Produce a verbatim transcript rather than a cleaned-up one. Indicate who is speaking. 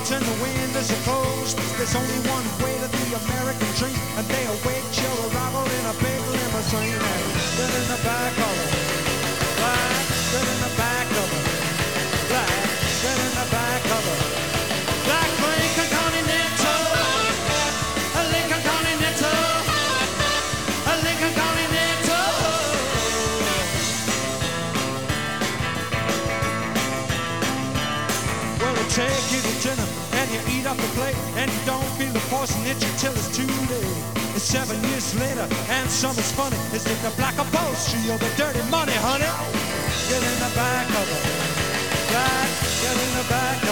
Speaker 1: and the windows are closed. There's only one way to the American dream, and they await your arrival in a big limousine. And sit in the back of it, black, sit in the back of it, black, sit in the back of it, black Lincoln Continental, a Lincoln Continental, a Lincoln Continental. Well, they take you to dinner and you eat off the plate, and you don't feel the force and itch until it's too late. It's seven years later, and something's funny. Is it the black upholstery or the dirty money, honey? Get in the back of it, black, get in the back